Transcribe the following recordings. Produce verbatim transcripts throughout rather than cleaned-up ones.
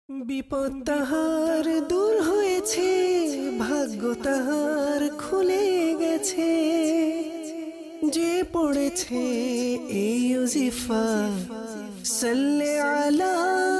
বিপদ তাহার দূর হয়েছে, ভাগ্য তাহার খুলে গেছে, যে পড়েছে এই ওজিফা সাল্লি আলা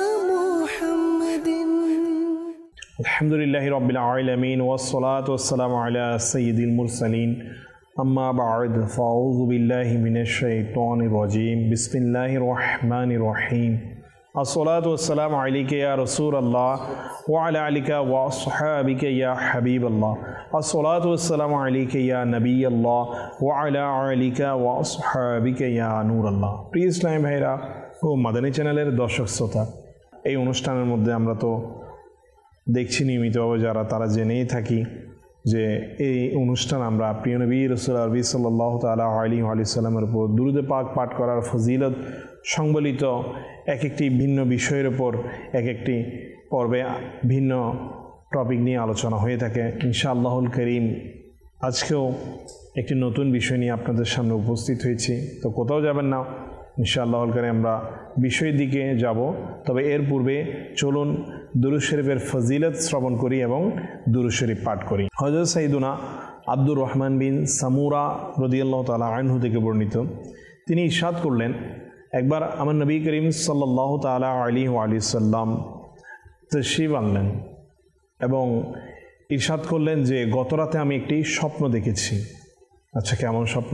মুহাম্মাদিন। আলহামদুলিল্লাহি রাব্বিল আলামিন ওয়াসসালাতু ওয়াসসালামু আলা সাইয়্যিদিল মুরসালিন আম্মা বা'দ ফাউযু বিল্লাহি মিনাশ শাইতানির রাজীম বিসমিল্লাহির রহমানির রহিম আসসালাতু ওয়াসসালামু আলাইকা ইয়া রাসূলুল্লাহ ওয়া আলা আলিকা ওয়া আসহাবিকা ইয়া হাবিবাল্লাহ আসসালাতু ওয়াসসালামু আলাইকা ইয়া নবিয়াল্লাহ ওয়া আলা আলিকা ওয়া আসহাবিকা ইয়া নূরাল্লাহ। প্রিয় ইসলামী ভাইরা ও মাদানী চ্যানেলের দর্শক শ্রোতা, এই অনুষ্ঠানের মধ্যে আমরা তো দেখছি নিয়মিতভাবে যারা তারা জেনেই থাকি যে এই অনুষ্ঠান আমরা প্রিয় নবী রাসূল আরবি সাল্লাল্লাহু তাআলা আলাইহি ওয়া সাল্লামের উপর দুরূদ পাক পাঠ করার ফজিলত সংবলিত এক একটি ভিন্ন বিষয়ের উপর এক একটি পর্বে ভিন্ন টপিক নিয়ে আলোচনা হয়ে থাকে। ইনশাআল্লাহুল করিম আজকেও একটি নতুন বিষয় নিয়ে আপনাদের সামনে উপস্থিত হয়েছি। তো কোথাও যাবেন না, ইনশাআল্লাহুল করিম আমরা বিষয়ের দিকে যাব। তবে এর পূর্বে চলুন দুরূদ শরীফের ফজিলত শ্রবণ করি এবং দুরূদ শরীফ পাঠ করি। হযরত সাইয়্যিদুনা আব্দুর রহমান বিন সামুরা রাদিয়াল্লাহু তাআলা আনহু থেকে বর্ণিত, তিনি ইরশাদ করলেন, একবার আমার নবী করিম সাল্লাল্লাহু তাআলা আলাইহি ওয়া সাল্লাম তাশরীফ আনলেন এবং ইরশাদ করলেন যে গত রাতে আমি একটি স্বপ্ন দেখেছি। আচ্ছা, কেমন স্বপ্ন?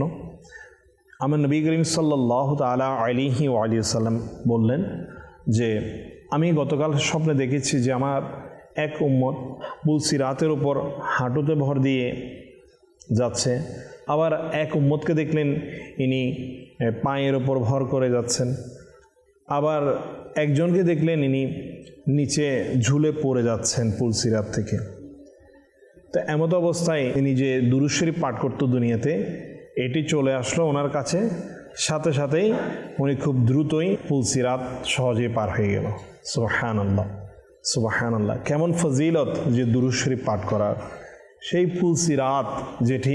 আমার নবী করিম সাল্লাল্লাহু তাআলা আলাইহি ওয়া সাল্লাম বললেন যে আমি গতকাল স্বপ্নে দেখেছি যে আমার এক উম্মত পুলসিরাতের উপর হাঁটুতে ভর দিয়ে যাচ্ছে, আবার এক উম্মতকে দেখলেন ইনি পায়ের ওপর ভর করে যাচ্ছেন, আবার একজনকে দেখলেন ইনি নিচে ঝুলে পড়ে যাচ্ছেন পুলসিরাত থেকে। তো এমত অবস্থায় ইনি যে দুরূদ শরীফ পাঠ করতো দুনিয়াতে, এটি চলে আসলো ওনার কাছে, সাথে সাথেই উনি খুব দ্রুতই পুলসিরাত সহজেই পার হয়ে গেল। সুবহানাল্লাহ সুবহানাল্লাহ, কেমন ফজিলত যে দুরূদ শরীফ পাঠ করার। সেই পুলসিরাত যেটি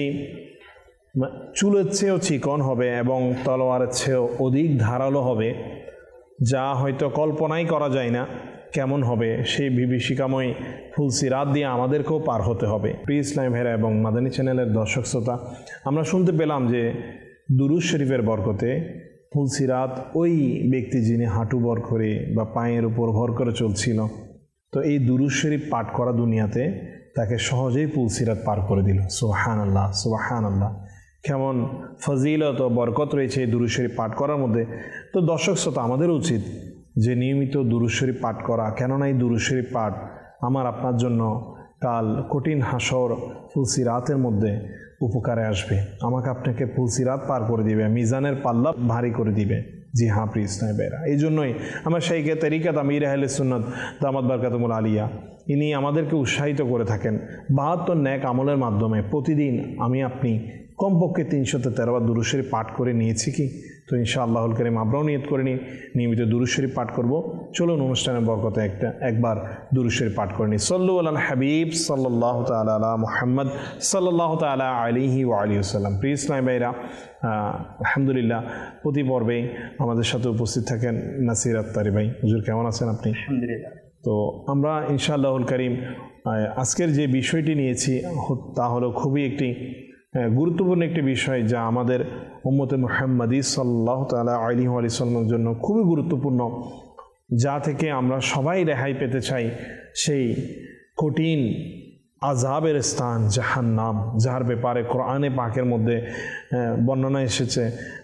চুলের চেয়েও চিকন হবে এবং তলোয়ারের চেয়েও অধিক ধারালো হবে, যা হয়তো কল্পনাই করা যায় না কেমন হবে, সেই বিভীষিকাময় ফুলসিরাত দিয়ে আমাদেরকেও পার হতে হবে। প্রিয় ইসলামী ভাইরা এবং মাদানী চ্যানেলের দর্শক শ্রোতা, আমরা শুনতে পেলাম যে দুরূদ শরীফের বরকতে ফুলসিরাত ওই ব্যক্তি যিনি হাঁটু ভর করে বা পায়ের উপর ভর করে চলছিল, তো এই দুরূদ শরীফ পাঠ করা দুনিয়াতে তাকে সহজেই ফুলসিরাত পার করে দিল। সুবহানাল্লাহ সুবহানাল্লাহ, কেমন ফজিলত ও বরকত রয়েছে এই দুরূদ শরীফ পাঠ করার মধ্যে। তো দর্শক শ্রোতা, আমাদের উচিত যে নিয়মিত দুরূদ শরীফ পাঠ করা, কেননা এই দুরূদ শরীফ পাঠ আমার আপনার জন্য কাল কঠিন হাসর ফুলসিরাতের মধ্যে উপকারে আসবে। আমাকে আপনাকে ফুলসিরাত পার করে দিবে, মিজানের পাল্লা ভারী করে দিবে। জি হ্যাঁ প্রিয় ইসলামী ভাইরা, এই জন্যই আমার শাইখে তরিকাত আমির আহলে সুন্নাত দামাত বারকাতুল আলিয়া ইনি আমাদেরকে উৎসাহিত করে থাকেন বাহাত্তর ন্যাক আমলের মাধ্যমে প্রতিদিন আমি আপনি কমপক্ষে তিনশোতে তেরো বার দুরূদ শরীফ পাঠ করে নিয়েছি কি? তো ইনশাআল্লাহুল কারীম আমরাও নিয়ত করে নিই নিয়মিত দুরূদ শরীফ পাঠ করব। চলুন অনুষ্ঠানের বরকতে একটা একবার দুরূদ শরীফ পাঠ করে নিই। সাল্লু আলাল হাবিব সাল্লাল্লাহু তাআলা আলা মুহাম্মদ সাল্লাল্লাহু তাআলা আলাইহি ওয়া আলিহি ওয়াসাল্লাম। প্রিয় ইসলামী ভাইরা, আলহামদুলিল্লাহ প্রতি পর্বেই আমাদের সাথে উপস্থিত থাকেন নাসির আত্তারি ভাই। হুজুর কেমন আছেন আপনি? আলহামদুলিল্লাহ। তো আমরা ইনশাআল্লাহুল কারীম আজকের যে বিষয়টি নিয়েছি তা হলো খুবই একটি গুরুত্বপূর্ণ একটি বিষয়, যা আমাদের উম্মতে মুহাম্মাদি সাল্লাল্লাহু তাআলা আলাইহি ওয়া সাল্লামের জন্য খুবই গুরুত্বপূর্ণ, যা থেকে আমরা সবাই রেহাই পেতে চাই। সেই কঠিন আযাবের স্থান জাহান্নাম, যার ব্যাপারে কোরআনে পাকের মধ্যে বর্ণনা এসেছে,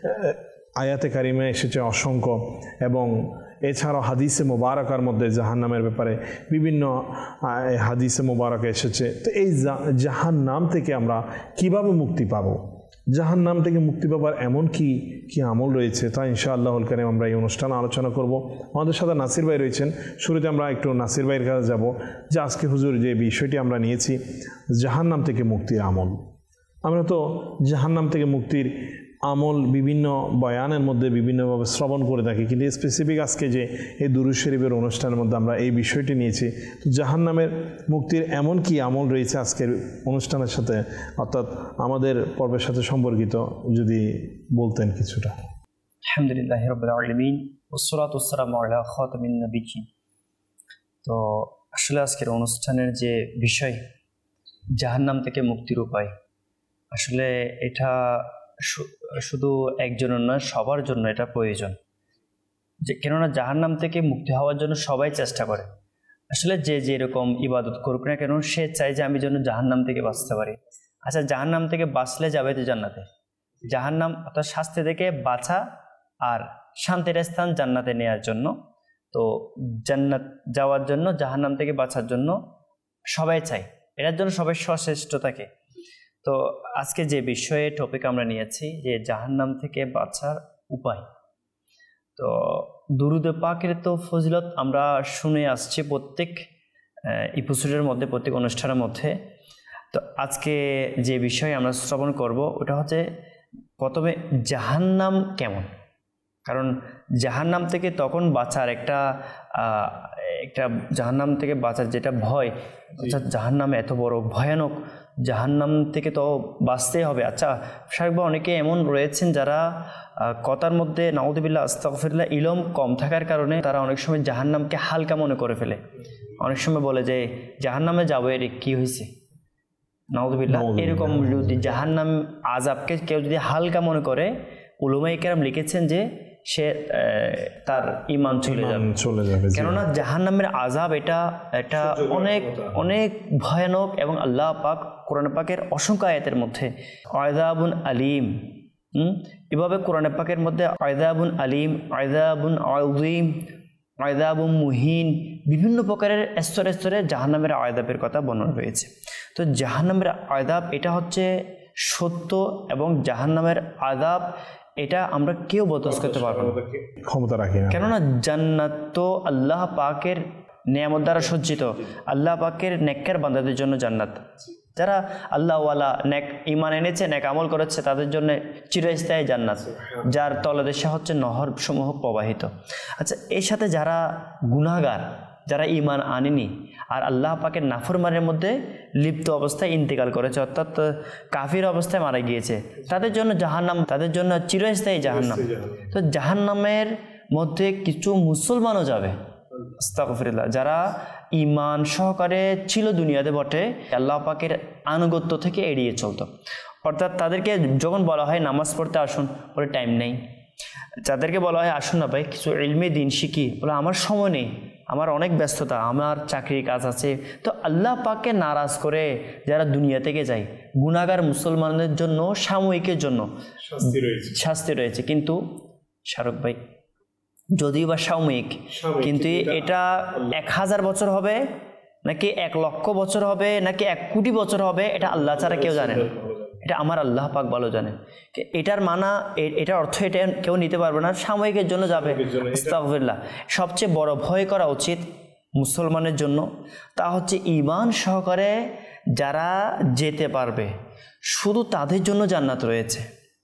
আয়াতে কারিমে এসেছে অসংখ্য, এবং এছাড়াও হাদিসে মোবারকার মধ্যে জাহান্নামের ব্যাপারে বিভিন্ন হাদিসে মোবারক এসেছে। তো এই জাহান্নাম থেকে আমরা কিভাবে মুক্তি পাব, জাহান্নাম থেকে মুক্তি পাবার এমন কি কি আমল রয়েছে, তা ইনশাআল্লাহুল কারীম আমরা এই অনুষ্ঠানে আলোচনা করব। আমাদের সাথে নাসির ভাই রয়েছেন। শুরুতে আমরা একটু নাসির ভাইয়ের কাছে যাব যে আজকে হুজুর যে বিষয়টি আমরা নিয়েছি জাহান্নাম থেকে মুক্তির আমল। আমরা তো জাহান্নাম থেকে মুক্তির আমল বিভিন্ন বয়ানের মধ্যে বিভিন্নভাবে শ্রবণ করে থাকি, কিন্তু স্পেসিফিক আজকে যে এই দুরূদ শরীফের অনুষ্ঠানের মধ্যে আমরা এই বিষয়টি নিয়েছি, তো জাহান্নামের মুক্তির এমন কি আমল রয়েছে আজকের অনুষ্ঠানের সাথে, অর্থাৎ আমাদের পর্বের সাথে সম্পর্কিত, যদি বলতেন কিছুটা। আলহামদুলিল্লাহি রাব্বিল আলামিন ওয়াসসালাতু ওয়াসসালামু আলা খাতামিন নাবিয়্যিন তো আসলে আজকের অনুষ্ঠানের যে বিষয় জাহান্নাম থেকে মুক্তির উপায়, আসলে এটা শুধু একজনের নয়, সবার জন্য এটা প্রয়োজন। যে কেননা জাহান্নাম থেকে মুক্তি হওয়ার জন্য সবাই চেষ্টা করে। আসলে যে যেরকম ইবাদত করুক না কেন, সে চায় যে আমি যেন জাহান্নাম থেকে বাঁচতে পারি। আচ্ছা, জাহান্নাম থেকে বাঁচলে যাবে তো জান্নাতে। জাহান্নাম অর্থাৎ শাস্তি থেকে বাঁচা আর শান্তির স্থান জান্নাতে নেওয়ার জন্য, তো জান্নাত যাওয়ার জন্য, জাহান্নাম থেকে বাঁচার জন্য সবাই চায়, এটার জন্য সবাই সচেষ্ট থাকে। তো আজকে যে বিষয়ে টপিক আমরা নিয়েছি যে জাহান্নাম থেকে বাঁচার উপায়। তো দুরুদ পাকের তো ফজিলত আমরা শুনে আসছি প্রত্যেক এপিসোডের মধ্যে, প্রত্যেক অনুষ্ঠানের মধ্যে। তো আজকে যে বিষয় আমরা শ্রবণ করব ওটা হচ্ছে প্রথমে জাহান্নাম কেমন। কারণ জাহান্নাম থেকে তখন বাঁচার একটা একটা জাহান্নাম থেকে বাঁচার যেটা ভয়, অর্থাৎ জাহান্নাম এত বড় ভয়ানক, জাহান্নাম থেকে তো বাঁচতেই হবে। আচ্ছা, স্বাভাবিকভাবে অনেকে এমন রয়েছেন যারা কথার মধ্যে নাউযুবিল্লাহ আস্তাগফিরুল্লাহ ইলম কম থাকার কারণে তারা অনেক সময় জাহান্নামকে হালকা মনে করে ফেলে। অনেক সময় বলে যে জাহান্নামে যাবো, এর কি হয়েছে, নাউযুবিল্লাহ। এরকম যদি জাহান্নাম আযাবকে কেউ যদি হালকা মনে করে, উলামায়ে কেরাম লিখেছেন যে সে তার ঈমান চলে যাবে চলে যাবে কেননা জাহান্নামের আযাব এটা এটা অনেক অনেক ভয়ানক। এবং আল্লাহ পাক কোরআন পাকের অসংখ্য আয়াতের মধ্যে আযাবুন আলিম, হুম এভাবে কোরআন পাকের মধ্যে আযাবুন আলিম, আযাবুন আযীম, আযাবুন মুহিন, বিভিন্ন প্রকারের স্তরে স্তরে জাহান্নামের আযাবের কথা বর্ণনা রয়েছে। তো জাহান্নামের আযাব এটা হচ্ছে সত্য, এবং জাহান্নামের আযাব এটা আমরা কেউ বরদাস্ত করতে পারবো না, ক্ষমতা রাখি না। কেননা জান্নাত তো আল্লাহ পাকের নিয়ামত দ্বারা সজ্জিত, আল্লাহ পাকের নেককার বান্দাদের জন্য জান্নাত। যারা আল্লাহওয়ালা নেক ঈমান এনেছে, নেক আমল করেছে, তাদের জন্য চিরস্থায়ী জান্নাত, যার তলদেশে হচ্ছে নহর সমূহ প্রবাহিত। আচ্ছা, এর সাথে যারা গুনাহগার, যারা ঈমান আনেনি আর আল্লাহ পাকের নাফরমানের মধ্যে লিপ্ত অবস্থায় ইন্তেকাল করেছে, অর্থাৎ কাফির অবস্থায় মারা গিয়েছে, তাদের জন্য জাহান্নাম, তাদের জন্য চিরস্থায়ী জাহান্নাম। তো জাহান্নামের মধ্যে কিছু মুসলমানও যাবে, আস্তাগফিরুল্লাহ, যারা ঈমান সহকারে ছিল দুনিয়াতে বটে, আল্লাহ পাকের আনুগত্য থেকে এড়িয়ে চলতো। অর্থাৎ তাদেরকে যখন বলা হয় নামাজ পড়তে আসুন, বলে টাইম নেই। যাদেরকে বলা হয় আসুন না ভাই কিছু ইলমি দিন শিখি, বলে আমার সময় নেই, আমার অনেক ব্যস্ততা, আমার চাকরির কাজ আছে। তো আল্লাহ পাককে নারাজ করে যারা দুনিয়া থেকে যায়, গুনাহগার মুসলমানদের জন্য সাময়িকের জন্য শাস্তি রয়েছে। কিন্তু শাহরুখ ভাই, যদিও বা সাময়িক, কিন্তু এটা এক হাজার বছর হবে নাকি এক লক্ষ বছর হবে নাকি এক কোটি বছর হবে, এটা আল্লাহ ছাড়া কেউ জানে না, এটা আমার আল্লাহ পাক ভালো জানে। এটার মানা, এটার অর্থ এটা কেউ নিতে পারবে না, সাময়িকের জন্য যাবে। আস্তাগফিরুল্লাহ। সবচেয়ে বড় ভয় করা উচিত মুসলমানের জন্য, তা হচ্ছে ঈমান সহকারে যারা যেতে পারবে, শুধু তাদের জন্য জান্নাত রয়েছে।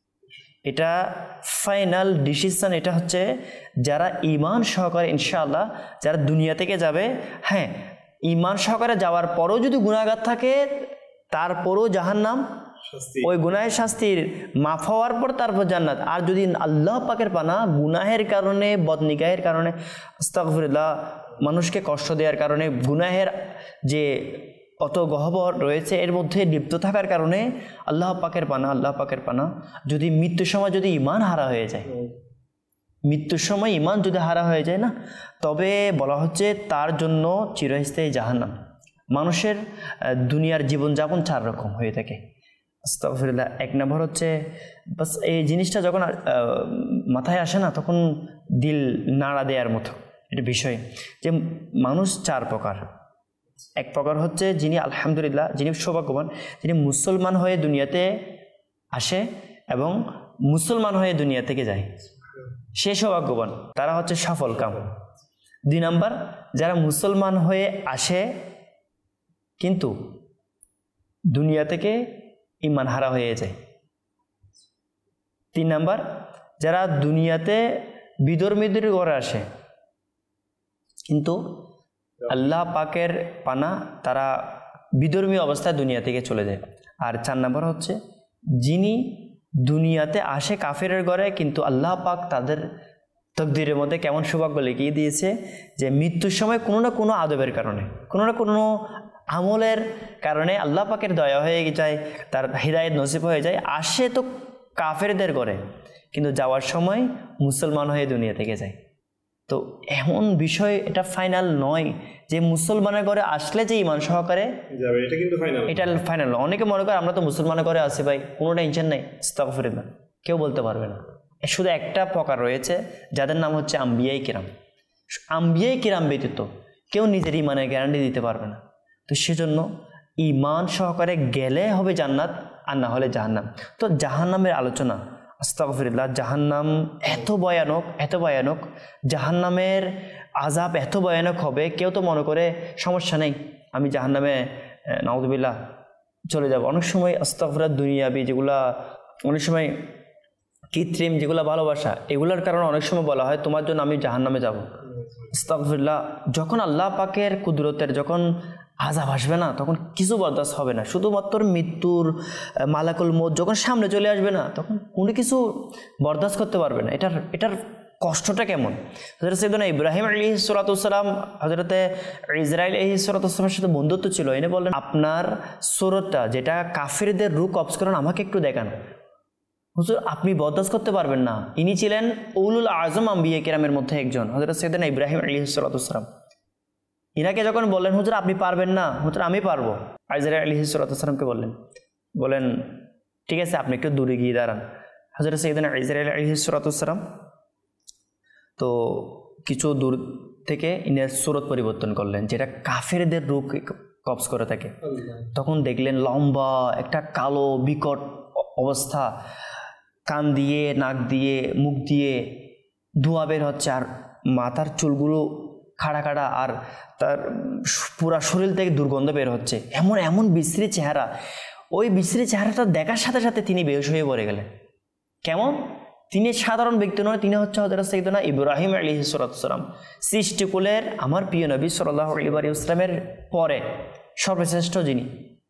এটা ফাইনাল ডিসিশন, এটা হচ্ছে যারা ঈমান সহকারে ইনশাআল্লাহ যারা দুনিয়া থেকে যাবে। হ্যাঁ, ঈমান সহকারে যাওয়ার পরও যদি গুনাহগার থাকে, তারপরও জাহান্নাম, ওই গুনাহের শাস্তির মাফ হওয়ার পর তারপর জান্নাত। আর যদি আল্লাহ পাকের পানা গুনাহের কারণে, বদনিগাহের কারণে, আস্তাগফিরুল্লাহ, মানুষকে কষ্ট দেওয়ার কারণে, গুনাহের যে অত গহ্বর রয়েছে এর মধ্যে লিপ্ত থাকার কারণে আল্লাহ পাকের পানা, আল্লাহ পাকের পানা, যদি মৃত্যুর সময় যদি ঈমান হারা হয়ে যায়, মৃত্যুর সময় ঈমান যদি হারা হয়ে যায় না, তবে বলা হচ্ছে তার জন্য চিরস্থায়ী জাহান্নাম। মানুষের দুনিয়ার জীবনযাপন চার রকম হয়ে থাকে। আস্তাগফিরুল্লাহ। এক নম্বর হচ্ছে বাস এই জিনিসটা যখন মাথায় আসে না, তখন দিল নাড়া দেওয়ার মতো এটা বিষয়, যে মানুষ চার প্রকার। এক প্রকার হচ্ছে যিনি আলহামদুলিল্লাহ, যিনি সৌভাগ্যবান, যিনি মুসলমান হয়ে দুনিয়াতে আসে এবং মুসলমান হয়ে দুনিয়া থেকে যায়, সে সৌভাগ্যবান, তারা হচ্ছে সফল কাম। দুই নাম্বার, যারা মুসলমান হয়ে আসে কিন্তু দুনিয়া থেকে ঈমান হারা হয়ে যায়। তিন নাম্বার, যারা দুনিয়াতে বিধর্মীদের ঘরে আসে কিন্তু আল্লাহ পাকের পানা, তারা বিধর্মী অবস্থায় দুনিয়া থেকে চলে যায়। আর চার নাম্বার হচ্ছে যিনি দুনিয়াতে আসে কাফেরের ঘরে, কিন্তু আল্লাহ পাক তাদের তকদিরের মধ্যে কেমন সৌভাগ্য লিখিয়ে দিয়েছে যে মৃত্যুর সময় কোনো না কোনো আদবের কারণে, কোনো না কোনো আমলের কারণে আল্লাহ পাকের দয়া হয়ে যায়, তার হিদায়াত নসিব হয়ে যায়। আসে তো কাফেরদের করে, কিন্তু যাওয়ার সময় মুসলমান হয়ে দুনিয়া থেকে যায়। তো এমন বিষয়, এটা ফাইনাল নয় যে মুসলমানের ঘরে আসলে যে ইমান সহকারে যাবে, এটা কিন্তু ফাইনাল, এটা ফাইনাল। অনেকে মনে করে আমরা তো মুসলমানের ঘরে আছি ভাই, কোনো টেনশন নেই, আস্তাগফিরুল্লাহ, কেউ বলতে পারবে না। শুধু একটা প্রকার রয়েছে যাদের নাম হচ্ছে আম্বিয়াই কিরাম। আম্বিয়াই কিরাম ব্যতীত কেউ নিজের ইমানের গ্যারান্টি দিতে পারবে না। তো সেজন্য ইমান সহকারে গেলে হবে জান্নাত, আর না হলে জাহান্নাম। তো জাহান্নামের আলোচনা, আস্তাগফিরুল্লাহ, জাহান্নাম এত ভয়ানক, এত ভয়ানক, জাহান্নামের আযাব এত ভয়ানক হবে, কেউ তো মনে করে সমস্যা নেই, আমি জাহান্নামে নাউযুবিল্লাহ চলে যাব। অনেক সময় আস্তাগফিরুল্লাহ দুনিয়াবি যেগুলা, অনেক সময় কৃত্রিম যেগুলো ভালোবাসা, এগুলোর কারণে অনেক সময় বলা হয় তোমার জন্য আমি জাহান্নামে যাব। আস্তাগফিরুল্লাহ, যখন আল্লাহ পাকের কুদরতের যখন আযাব আসবে না, তখন কিছু বরদাস্ত হবে না। শুধুমাত্র মৃত্যুর মালাকুল মউত যখন সামনে চলে আসবে না, তখন কোনো কিছু বরদাস্ত করতে পারবে না। এটার এটার কষ্টটা কেমন। হযরত সাইয়েদনা ইব্রাহিম আলাইহিস সালাতু ওয়াস সালাম হযরতে ইসরাঈল আলাইহিস সালাতু ওয়াস সালামের সাথে বন্ধুত্ব ছিল। এনে বললেন আপনার সূরতটা যেটা কাফিরদের রূপ কবজ করেন আমাকে একটু দেখান। হুজুর আপনি বরদাস্ত করতে পারবেন না। ইনি ছিলেন উলুল আযম আম্বিয়া কিরামের মধ্যে একজন, হযরত সাইয়েদনা ইব্রাহিম আলাইহিস সালাতু ওয়াস সালাম। ইনাকে যখন বললেন হুজুর আপনি পারবেন না, হুজুর আমি পারবো, ইসরাঈল আলাইহিস সালাতু ওয়াস সালামকে বললেন বলেন ঠিক আছে আপনি একটু দূরে গিয়ে দাঁড়ান। হযরত সাইয়েদনা ইসরাঈল আলাইহিস সালাতু ওয়াস সালাম তো কিছু দূর থেকে ইনার সূরত পরিবর্তন করলেন, যেটা কাফেরদের রূপ কবজ করে থাকে। তখন দেখলেন লম্বা একটা কালো বিকট অবস্থা, কান দিয়ে, নাক দিয়ে, মুখ দিয়ে ধোঁয়া বের হচ্ছে, আর মাথার চুলগুলো খাড়া খাড়া, আর তার পুরা শরীর থেকে দুর্গন্ধ বের হচ্ছে। এমন এমন বিশ্রী চেহারা, ওই বিশ্রী চেহারাটা দেখার সাথে সাথে তিনি বেহুশ হয়ে পড়ে গেলেন। কেমন? তিনি সাধারণ ব্যক্তি নয়, তিনি হচ্ছে হযরত সাইয়েদনা ইব্রাহিম আলাইহিস সালাতু ওয়াস সালাম, সৃষ্টিকুলের আমার প্রিয় নবী সাল্লাল্লাহু আলাইহি ওয়াসাল্লামের পরে সর্বশ্রেষ্ঠ যিনি।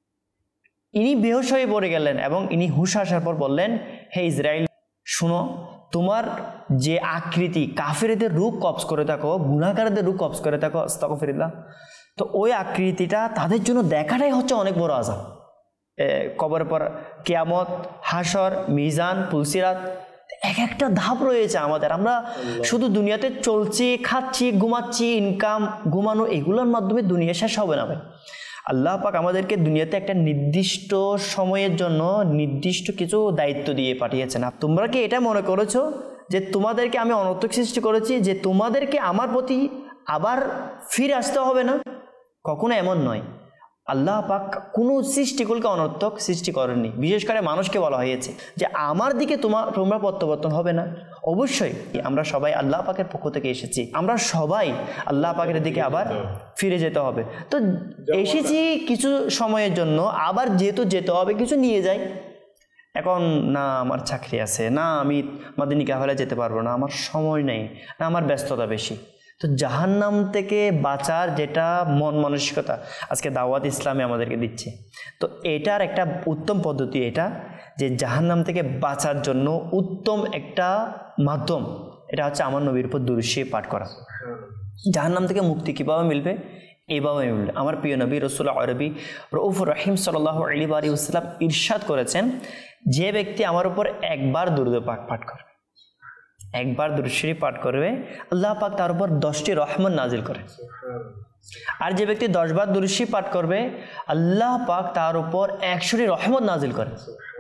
ইনি বেহুশ হয়ে পড়ে গেলেন এবং ইনি হুঁশ আসার পর বললেন, হে ইসরাইল শুনো, তোমার যে আকৃতি কাফেরদের রূপ কবজ করে থাকো, গুনাহগারদের রূপ কবজ করে থাকো, আস্তাগফিরুল্লাহ, তো ওই আকৃতিটা তাদের জন্য দেখাটাই হচ্ছে অনেক বড় আযাব। কবরের পর কিয়ামত, হাসর, মিজান, পুলসিরাত, এক একটা ধাপ রয়েছে আমাদের। আমরা শুধু দুনিয়াতে চলছি, খাচ্ছি, ঘুমাচ্ছি, ইনকাম, ঘুমানো, এগুলোর মাধ্যমে দুনিয়া শেষ হবে না ভাই। আল্লাহ পাক আমাদেরকে দুনিয়াতে একটা নির্দিষ্ট সময়ের জন্য নির্দিষ্ট কিছু দায়িত্ব দিয়ে পাঠিয়েছেন। আর তোমরা কি এটা মনে করেছো যে তোমাদেরকে আমি অনর্থক সৃষ্টি করেছি, যে তোমাদেরকে আমার প্রতি আবার ফিরে আসতে হবে না? কখনো এমন নয়। আল্লাহ পাক কোনো সৃষ্টিকুলকে অনর্থক সৃষ্টি করেননি। বিশেষ করে মানুষকে বলা হয়েছে যে আমার দিকে তোমার তোমরা প্রত্যাবর্তন হবে না। অবশ্যই আমরা সবাই আল্লাহ পাকের পক্ষ থেকে এসেছি, আমরা সবাই আল্লাহ পাকের দিকে আবার ফিরে যেতে হবে। তো এসেছি কিছু সময়ের জন্য, আবার যেহেতু যেতে হবে কিছু নিয়ে যাই। এখন না আমার চাকরি আছে, না আমি মাদিনী কাফেলায় যেতে পারবো না, আমার সময় নেই, না আমার ব্যস্ততা বেশি। তো জাহান্নাম থেকে বাঁচার যেটা মন মানসিকতা আজকে দাওয়াত ইসলামে আমাদেরকে দিচ্ছে, তো এটার একটা উত্তম পদ্ধতি এটা, যে জাহান্নাম থেকে বাঁচার জন্য উত্তম একটা মাধ্যম এটা হচ্ছে আমার নবীর উপর দুরূদ শরীফ পাঠ করা। জাহান্নাম থেকে মুক্তি কীভাবে মিলবে? এইভাবে মিলবে। আমার প্রিয় নবী রাসূল আরবি রউফুর রহিম সাল্লাল্লাহু আলাইহি ওয়াসাল্লাম ইরশাদ করেছেন, যে ব্যক্তি আমার উপর একবার দুরূদ পাক পাঠ করে, একবার দুরূদ শরীফ পাঠ করবে, আল্লাহ পাক তার উপর দশটি রহমত নাজিল করে। আর যে ব্যক্তি দশ বার দুরূদ শরীফ পাঠ করবে, আল্লাহ পাক তার উপর একশোটি রহমত নাজিল করে।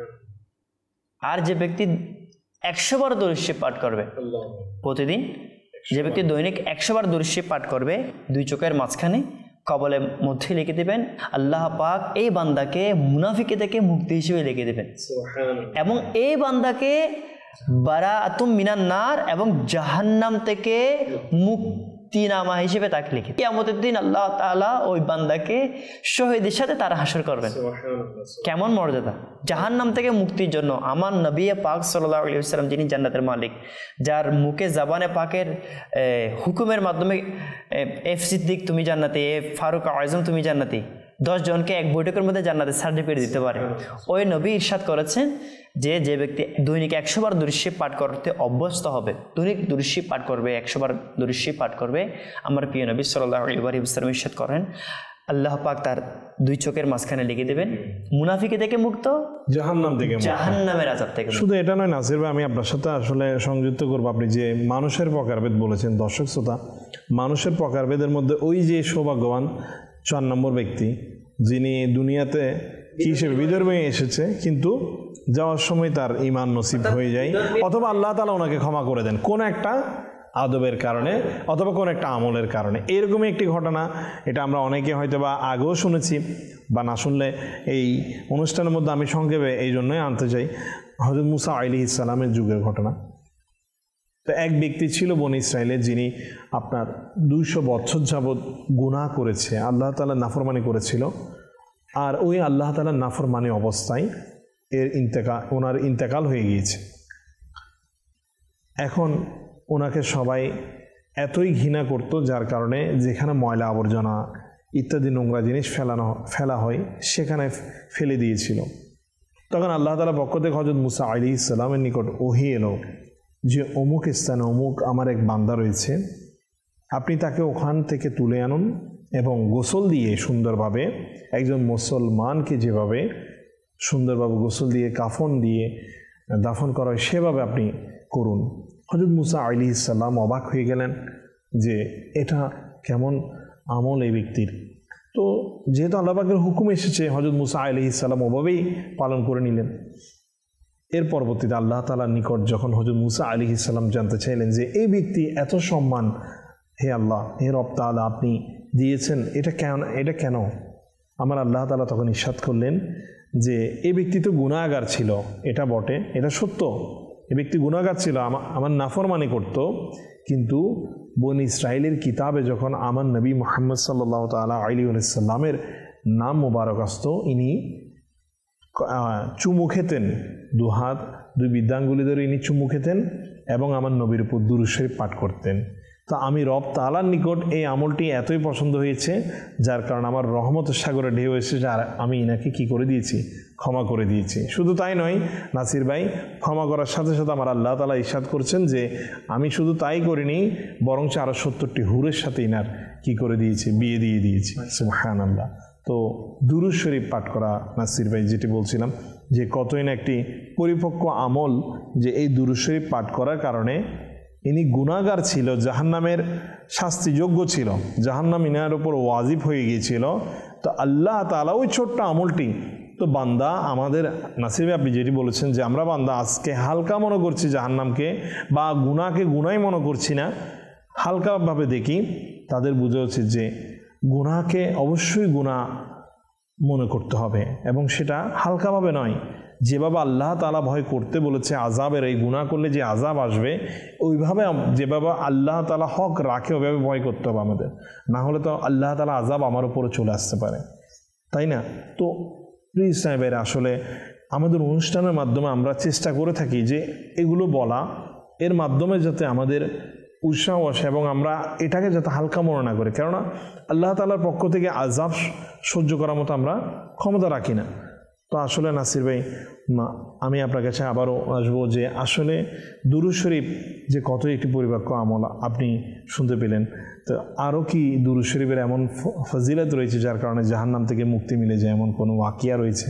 আর যে ব্যক্তি একশো বার দুরূদ শরীফ পাঠ করবে প্রতিদিন, যে ব্যক্তি দৈনিক একশো বার দুরূদ শরীফ পাঠ করবে, দুই চোখের মাঝখানে কবলের মধ্যে লিখে দিবেন, আল্লাহ পাক এই বান্দাকে মুনাফিকি থেকে মুক্তি হিসেবে লিখে দিবেন, এবং এই বান্দাকে বারাআতুম মিনান নার এবং জাহান্নাম থেকে মুক্তিনামা হিসেবে তাকে লিখে। কিয়ামতের দিন আল্লাহ তাআলা ওই বান্দাকে শহীদের সাথে তারা হাসর করবেন। কেমন মর্যাদা! জাহান্নাম থেকে মুক্তির জন্য আমার নবী পাক সাল্লাল্লাহু আলাইহি ওয়াসাল্লাম, যিনি জান্নাতের মালিক, যার মুখে জাবানে পাকের হুকুমের মাধ্যমে এফ সিদ্দিক তুমি জান্নাতি, এ ফারুক আজম তুমি জান্নাতি, দশ জনকে এক বৈঠকের মধ্যে জান্নাতের সার্টিফিকেট দিতে পারে। ওই নবী ইরশাদ করেছেন যে যে ব্যক্তি দৈনিক একশো বার দুরূদ শরীফ পাঠ করতে অভ্যস্ত হবে, দৈনিক দুরূদ শরীফ পাঠ করবে, একশো বার দুরূদ শরীফ পাঠ করবে, আমার প্রিয় নবী সাল্লাল্লাহু আলাইহি ওয়াসাল্লাম ইরশাদ করেন আল্লাহ পাক তার দুই চোখের মাঝখানে লিখে দেবেন মুনাফিকি থেকে মুক্ত, জাহান্নাম থেকে মুক্ত, জাহান্নামের আযাব থেকে। শুধু এটা নয় নাসির ভাই, আমি আপনার সাথে আসলে সংযুক্ত করবো, আপনি যে মানুষের প্রকারভেদ বলেছেন, দর্শক শ্রোতা, মানুষের প্রকারভেদের মধ্যে ওই যে সৌভাগ্যবান চার নম্বর ব্যক্তি যিনি দুনিয়াতে কি হিসেবে বিধর্মী এসেছে কিন্তু যাওয়ার সময় তার ঈমান নসিব হয়ে যায়, অথবা আল্লাহ তাআলা ওনাকে ক্ষমা করে দেন কোন একটা আদবের কারণে অথবা কোন একটা আমলের কারণে। এরকমই একটি ঘটনা, এটা আমরা অনেকে হয়তো বা আগেও শুনেছি বা না শুনলে এই অনুষ্ঠানের মধ্যে আমি সংক্ষেপে এই জন্যই আনতে চাই। হযরত মুসা আলাইহিস সালামের যুগের ঘটনা। তো এক ব্যক্তি ছিল বনী ইসরাইলের, যিনি আপনার দুইশো বছর যাবৎ গুনাহ করেছে, আল্লাহ তাআলা নাফরমানি করেছিল, আর ওই আল্লাহ তাআলা নাফরমানি অবস্থায় এর ইন্তেকাল ওনার ইন্তেকাল হয়ে গিয়েছে। এখন ওনাকে সবাই এতই ঘৃণা করত, যার কারণে যেখানে ময়লা আবর্জনা ইত্যাদি নোংরা জিনিস ফেলানো ফেলা হয় সেখানে ফেলে দিয়েছিল। তখন আল্লাহ তাআলার পক্ষ থেকে হযরত মুসা আলাইহিস সালামের নিকট ওহী এলো যে অমুক স্থানে অমুক আমার এক বান্দা রয়েছে, আপনি তাকে ওখান থেকে তুলে আনুন এবং গোসল দিয়ে সুন্দরভাবে, একজন মুসলমানকে যেভাবে সুন্দরভাবে গোসল দিয়ে কাফন দিয়ে দাফন করা হয় সেভাবে আপনি করুন। হযরত মুসা আলাইহিস সালাম অবাক হয়ে গেলেন যে এটা কেমন আমল এই ব্যক্তির। তো যেহেতু আল্লাহ পাকের হুকুম এসেছে, হযরত মুসা আলাইহিস সালাম ওভাবেই পালন করে নিলেন। এর পরবর্তীতে আল্লাহ তাআলার নিকট যখন হযরত মুসা আলাইহিস সালাম জানতে চাইলেন যে এই ব্যক্তি এত সম্মান, হে আল্লাহ, হে রব তাআলা আপনি দিয়েছেন, এটা কেন এটা কেন আমার আল্লাহ তাআলা তখন ইরশাদ করলেন যে এই ব্যক্তি তো গুনাহগার ছিল, এটা বটে, এটা সত্য, এই ব্যক্তি গুনাহগার ছিল, আমার নাফরমানি করত, কিন্তু বনী ইসরাইলের কিতাবে যখন আমার নবী মুহাম্মদ সাল্লাল্লাহু তাআলা আলাইহি ওয়াসাল্লামের নাম মুবারক আসত, ইনি চুমু খেতেন, দু হাত দুই বৃদ্ধাঙ্গুলি ধরে ইনি চুমু খেতেন এবং আমার নবীর উপর দুরূদ শরীফ পাঠ করতেন। তো আমি রব তাআলার নিকট এই আমলটি এতই পছন্দ হয়েছে, যার কারণে আমার রহমতের সাগরে ঢেউ এসেছে, আর আমি ইনাকে কি করে দিয়েছি, ক্ষমা করে দিয়েছি। শুধু তাই নয় নাসির ভাই, ক্ষমা করার সাথে সাথে আমার আল্লাহ তাআলা ইরশাদ করছেন যে আমি শুধু তাই করিনি, বরঞ্চ আরো সত্তরটি হুরের সাথে ইনার কি করে দিয়েছি, বিয়ে দিয়ে দিয়েছি। সুবহানাল্লাহ। তো দুরূদ শরীফ পাঠ করা নাসির ভাই যেটি বলছিলাম যে কতই না একটি পরিপক্ক আমল, যে এই দুরূদ শরীফ পাঠ করার কারণে ইনি গুনাহগার ছিল, জাহান্নামের শাস্তিযোগ্য ছিল, জাহান্নাম ইনার উপর ওয়াজিব হয়ে গিয়েছিল। তো আল্লাহ তাআলা ওই ছোট্ট আমলটি, তো বান্দা আমাদের নাসির ভাই আপনি যেটি বলেছেন যে আমরা বান্দা আজকে হালকা মনে করছি জাহান্নামকে বা গুনাহকে গুনাই মনে করছি না, হালকাভাবে দেখি, তাদের বোঝা উচিত যে গুনাহকে অবশ্যই গুনাহ মনে করতে হবে এবং সেটা হালকাভাবে নয়। যেভাবে আল্লাহ তাআলা ভয় করতে বলেছে আযাবের, এই গুনাহ করলে যে আযাব আসবে, ওইভাবে যেভাবে আল্লাহ তাআলা হক রাখে ওইভাবে ভয় করতে হবে আমাদের, না হলে তো আল্লাহ তাআলা আযাব আমার উপরে চলে আসতে পারে, তাই না? তো প্লিজ সাহেবের আসলে আমাদের অনুষ্ঠানের মাধ্যমে আমরা চেষ্টা করে থাকি যে এগুলো বলা, এর মাধ্যমে যাতে আমাদের উৎসাহ আসে এবং আমরা এটাকে যাতে হালকা মনে না করি, কেননা আল্লাহ তাআলার পক্ষ থেকে আযাব সহ্য করার মতো আমরা ক্ষমতা রাখি না। তো আসলে নাসির ভাই, আমি আপনার কাছে আবারও আসবো যে আসলে দুরূদ শরীফ যে কত একটি পরিপক্ক আমল আপনি শুনতে পেলেন, তো আরও কি দুরূদ শরীফের এমন ফজিলত রয়েছে যার কারণে জাহান্নাম থেকে মুক্তি মিলে যায়, এমন কোনো ওয়াকিয়া রয়েছে?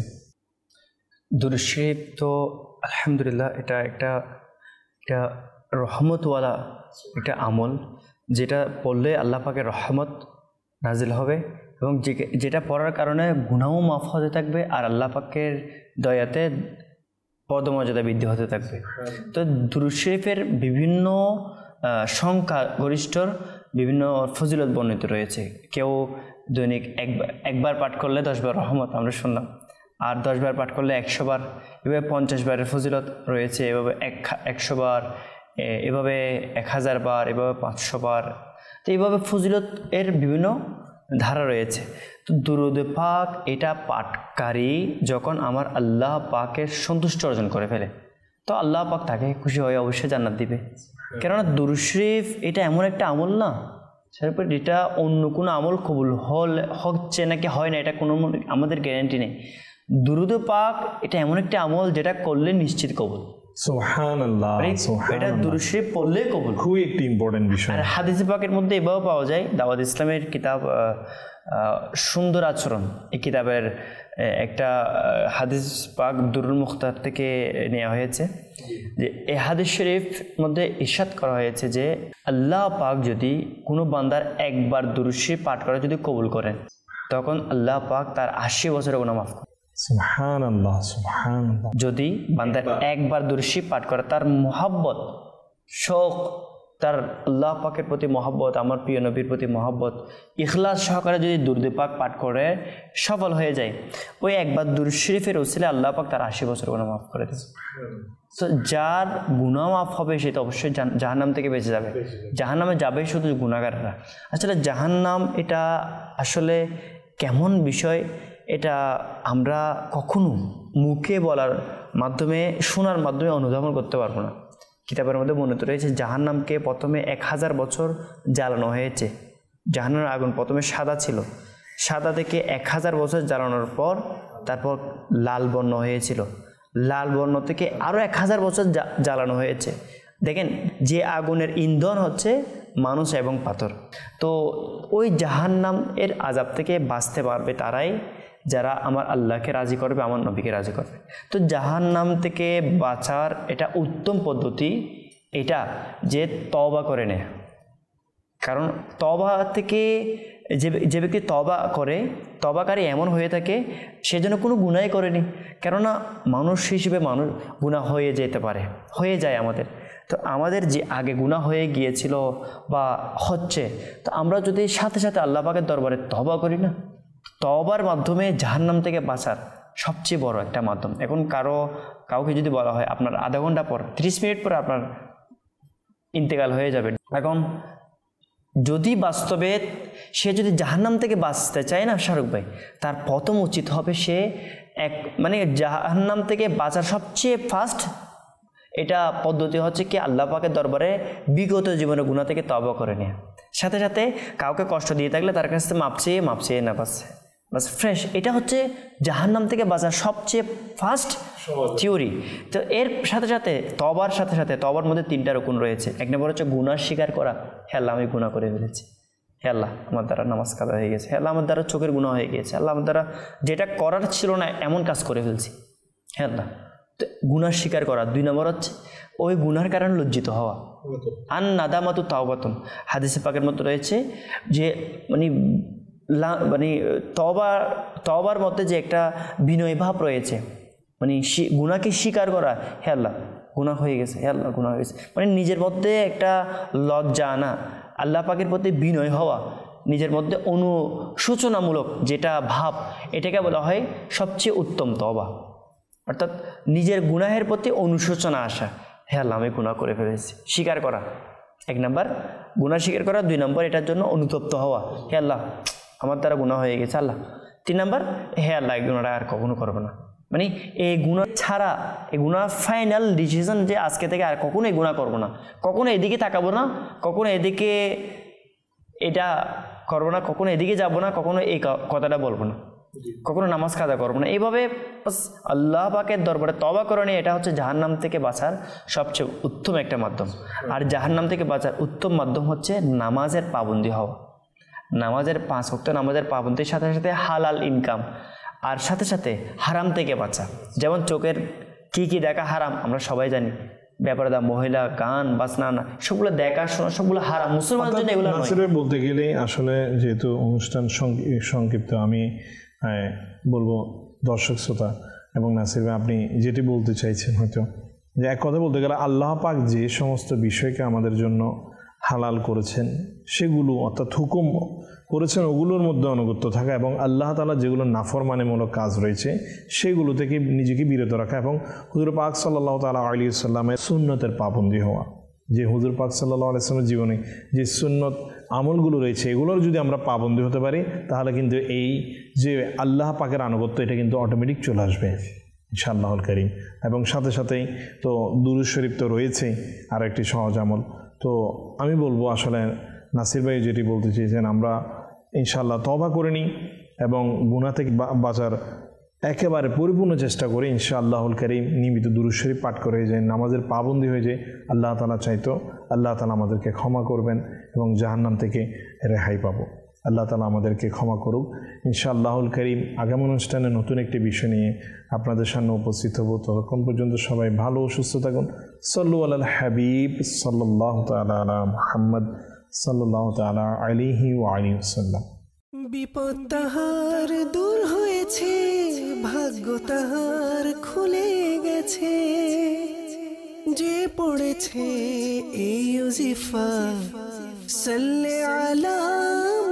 দুরূদ শরীফ তো আলহামদুলিল্লাহ এটা একটা একটা রহমতওয়ালা একটা আমল, যেটা পড়লে আল্লাহ পাকের রহমত নাজিল হবে এবং যেটা পড়ার কারণে গুনাহও মাফ হতে থাকবে আর আল্লাহ পাকের দয়াতে পদমর্যাদা বৃদ্ধি হতে থাকবে। তো দুরূদ শরীফের বিভিন্ন সংখ্যা গরিষ্ঠর বিভিন্ন ফজিলত বর্ণিত রয়েছে। কেউ দৈনিক একবার একবার পাঠ করলে দশবার রহমত আমরা শুনলাম, আর দশবার পাঠ করলে একশো বার, এভাবে পঞ্চাশ বারের ফজিলত রয়েছে, এভাবে এক একশো বার, এভাবে এক হাজার বার, এভাবে পাঁচশো বার। তো এইভাবে ফজিলত এর বিভিন্ন ধারা রয়েছে। তো দুরূদ পাক এটা পাঠকারী যখন আমার আল্লাহ পাকের সন্তুষ্ট অর্জন করে ফেলে, তো আল্লাহ পাক তাকে খুশি হয়ে অবশ্যই জান্নাত দিবে। কেননা দুরূদ শরীফ এটা এমন একটা আমল না তারপর এটা অন্য কোনো আমল কবুল হল হচ্ছে নাকি হয় না এটা কোনো আমাদের গ্যারান্টি নেই। দুরুদ পাক এটা এমন একটা আমল যেটা করলে নিশ্চিত কবুল। সুবহানাল্লাহ, এটা দুরূদ শরীফ পড়লে কবুল, খুবই একটি ইম্পর্টেন্ট বিষয়। আর হাদিস পাকের মধ্যে এভাবে পাওয়া যায়, দাওয়াত ইসলামের কিতাব সুন্দর আচরণ, এই কিতাবের একটা হাদিস পাক দুরুল মুখতার থেকে নেওয়া হয়েছে যে এই হাদিস শরীফ মধ্যে ইরশাদ করা হয়েছে যে আল্লাহ পাক যদি কোনো বান্দার একবার দুরূদ শরীফ পাঠ করে যদি কবুল করেন, তখন আল্লাহ পাক তার আশি বছরের গুনাহ মাফ করেন। সুবহানাল্লাহ, সুবহানাল্লাহ। যদি বান্দার একবার দুরূদ শরীফ পাঠ করে, তার মহব্বত, শৌক, তার আল্লাহ পাকের প্রতি মহব্বত, আমার প্রিয় নবীর প্রতি মহব্বত, ইখলাস সহকারে যদি দুরূদ পাক পাঠ করে সফল হয়ে যায়, ওই একবার দুরূদ শরীফের ওসিলে আল্লাহ পাক তার আশি বছর গুনাহ মাফ করে দেয়। তো যার গুনাহ মাফ হবে সে তো অবশ্যই জাহান্নাম থেকে বেঁচে যাবে। জাহান্নামে যাবে শুধু গুনাহগাররা। আসলে জাহান্নাম এটা আসলে কেমন বিষয়, এটা আমরা কখনো মুখে বলার মাধ্যমে, শোনার মাধ্যমে অনুধাবন করতে পারবো না। কিতাবের মধ্যে বর্ণিত রয়েছে জাহান্নামকে প্রথমে এক হাজার বছর জ্বালানো হয়েছে। জাহান্নামের আগুন প্রথমে সাদা ছিল, সাদা থেকে এক হাজার বছর জ্বালানোর পর তারপর লাল বর্ণ হয়েছিল, লাল বর্ণ থেকে আরও এক হাজার বছর জ্বালানো হয়েছে। দেখেন যে আগুনের ইন্ধন হচ্ছে মানুষ এবং পাথর। তো ওই জাহান্নাম এর আযাব থেকে বাঁচতে পারবে তারাই যারা আমার আল্লাহকে রাজি করবে, আমার নবীকে রাজি করবে। তো জাহান্নাম থেকে বাঁচার এটা উত্তম পদ্ধতি এটা যে তওবা করে নেয়। কারণ তওবা থেকে যে যে ব্যক্তি তওবা করে, তওবাকারী এমন হয়ে থাকে সে যেন কোনো গুনাহ করেনি। কেননা মানুষ হিসেবে মানুষ গুনাহ হয়ে যেতে পারে, হয়ে যায় আমাদের। তো আমাদের যে আগে গুনাহ হয়ে গিয়েছিল বা হচ্ছে, তো আমরা যদি সাথে সাথে আল্লাহ পাকের দরবারে তওবা করি না, তওবার মাধ্যমে জাহান্নাম থেকে বাঁচার সবচেয়ে বড় একটা মাধ্যম। এখন কারো কাউকে যদি বলা হয় আপনার আধা ঘন্টা পর, ত্রিশ মিনিট পর আপনার ইন্তেকাল হয়ে যাবে, এখন যদি বাস্তবে সে যদি জাহান্নাম থেকে বাঁচতে চায় না শাহরুখ ভাই, তার প্রথম উচিত হবে সে এক মানে জাহান্নাম থেকে বাঁচার সবচেয়ে ফার্স্ট এটা পদ্ধতি হচ্ছে কি আল্লাহ পাকের দরবারে বিগত জীবনের গুনাহ থেকে তওবা করে নেয়। সাথে সাথে কাউকে কষ্ট দিয়ে থাকলে তার কাছে মাপ চেয়ে মাপ চেয়ে না বাঁচছে, বাস ফ্রেশ। এটা হচ্ছে জাহান্নাম থেকে বাঁচার সবচেয়ে ফার্স্ট থিওরি। তো এর সাথে সাথে তওবার সাথে সাথে তওবার মধ্যে তিনটা রকম রয়েছে। এক নম্বর হচ্ছে গুনাহ স্বীকার করা, হে আল্লাহ আমি গুনাহ করে ফেলেছি, হে আল্লাহ আমার দ্বারা নামাজ কাজা হয়ে গেছে, হে আল্লাহ আমার দ্বারা চোখের গুনাহ হয়ে গিয়েছে, আল্লাহ আমার দ্বারা যেটা করার ছিল না এমন কাজ করে ফেলছি, হে আল্লাহ। তো গুনাহ স্বীকার করা। দুই নম্বর হচ্ছে ওই গুনার কারণে লজ্জিত হওয়া, আন নাদামাতু তাওবাতুন। হাদিসে পাকের মধ্যে রয়েছে যে মানে মানে তওবা তওবার মধ্যে যে একটা বিনয় ভাব রয়েছে, মানে গুনাহকে স্বীকার করা, হে আল্লাহ গুনাহ হয়ে গেছে, হে আল্লাহ গুনাহ হয়ে গেছে, মানে নিজের মধ্যে একটা লজ্জা আনা, আল্লাহ পাকের প্রতি বিনয় হওয়া, নিজের মধ্যে অনুশোচনামূলক যেটা ভাব, এটাকে বলা হয় সবচেয়ে উত্তম তওবা। অর্থাৎ নিজের গুনাহের প্রতি অনুশোচনা আসা, হে আল্লাহ আমি গুনাহ করে ফেলেছি, স্বীকার করা এক নাম্বার, গুনাহ স্বীকার করা। দুই নম্বর এটার জন্য অনুতপ্ত হওয়া, হে আল্লাহ আমার দ্বারা গুনাহ হয়ে গেছে আল্লাহ। তিন নাম্বার, হে আল্লাহ এই গুনাহটা আর কখনো করবো না। মানে এই গুনাহ ছাড়া, এই গুনাহ ফাইনাল ডিসিশন যে আজকে থেকে আর কখনো এই গুনাহ করবো না, কখনো এদিকে তাকাবো না, কখনো এদিকে এটা করবো না, কখনো এদিকে যাবো না, কখনো এই কথাটা বলবো না, কখনো নামাজ কাজা করবো না। এইভাবে আল্লাহ পাকের দরবারে তওবা করে নিয়ে, এটা হচ্ছে জাহান্নাম থেকে বাঁচার সবচেয়ে উত্তম একটা মাধ্যম। আর জাহান্নাম থেকে বাঁচার উত্তম মাধ্যম হচ্ছে নামাজের পাবন্দি হওয়া, নামাজের পাঁচ ওয়াক্ত নামাজের পাবন্দির সাথে সাথে হালাল ইনকাম, আর সাথে সাথে হারাম থেকে বাঁচা। যেমন চোখের কি কি দেখা হারাম আমরা সবাই জানি, ব্যাপারদা, মহিলা, গান বাজনা, না সবগুলো দেখা শোনা সবগুলো হারাম, মুসলমানের জন্য এগুলো নয়। বলতে গেলে আসলে যেহেতু অনুষ্ঠান সংক্ষিপ্ত, আমি বলবো দর্শক শ্রোতা এবং নাসির ভাই আপনি যেটি বলতে চাইছেন, হয়তো যে এক কথা বলতে গেলে আল্লাহ পাক যে সমস্ত বিষয়কে আমাদের জন্য হালাল করেছেন সেগুলো অর্থাৎ হুকুম করেছেন ওগুলোর মধ্যে অনুগত থাকা, এবং আল্লাহ তাআলা যেগুলো নাফরমানিমূলক কাজ রয়েছে সেগুলো থেকে নিজেকে বিরত রাখা, এবং হুজুর পাক সাল্লাল্লাহু তাআলা আলাইহি ওয়াসাল্লামের সুন্নতের পাবন্দী হওয়া। যে হুজুর পাক সাল্লাল্লাহু আলাইহি ওয়াসাল্লামের জীবনে যে সুন্নত আমলগুলো রয়েছে এগুলোর যদি আমরা পাবন্দী হতে পারি, তাহলে কিন্তু এই যে আল্লাহ পাকের আনুগত্য এটা কিন্তু অটোমেটিক চলে আসবে ইনশাআল্লাহুল কারীম। এবং সাথে সাথেই তো দুরূদ শরীফ তো রয়েছেই আর একটি সহজ আমল। তো আমি বলবো আসলে নাসির ভাই যেটি বলতে চেয়েছেন, আমরা ইনশাআল্লাহ তওবা করে নিই এবং গুনাহ থেকে বাঁচার একেবারে পরিপূর্ণ চেষ্টা করি। ইনশাআল্লাহুল কারীম নিয়মিত দুরূদ শরীফ পাঠ করে যে নামাজের পাবন্দি হয়ে যায়, আল্লাহ তাআলা চাইতো আল্লাহ তাআলা আমাদেরকে ক্ষমা করবেন এবং জাহান্নাম থেকে রেহাই পাবো। আল্লাহ তাআলা আমাদেরকে ক্ষমা করুক। ইনশাআল্লাহুল কারীম আগামী অনুষ্ঠানে নতুন একটি বিষয় নিয়ে আপনাদের সামনে উপস্থিত হব। ততক্ষণ পর্যন্ত সবাই ভালো ও সুস্থ থাকুন। সাল্লু আলাল হাবিব সাল্লাল্লাহু তাআলা আলা মুহাম্মদ সাল্লাল্লাহু তাআলা আলাইহি ওয়া আলিহি ওয়াসাল্লাম। বিপদ তাহার দূর হয়েছে, ভাগ্য তাহার খুলে গেছে, যে পড়েছে এই ওজিফা সাল্লি আলা